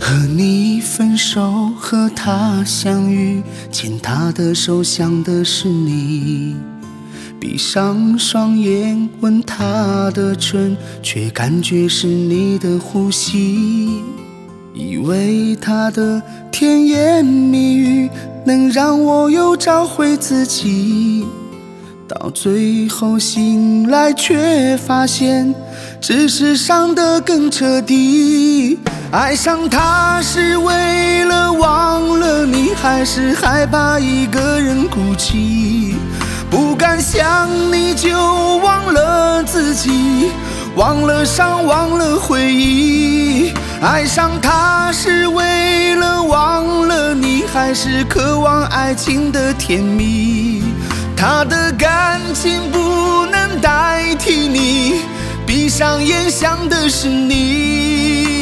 和你分手，和他相遇，牵他的手，想的是你。闭上双眼，吻他的唇，却感觉是你的呼吸。以为他的甜言蜜语能让我又找回自己，到最后醒来却发现，只是伤得更彻底。爱上他是为了忘了你，还是害怕一个人孤寂？不敢想你就忘了自己，忘了伤，忘了回忆。爱上他是为了忘了你，还是渴望爱情的甜蜜？他的感情不能代替你，闭上眼想的是你。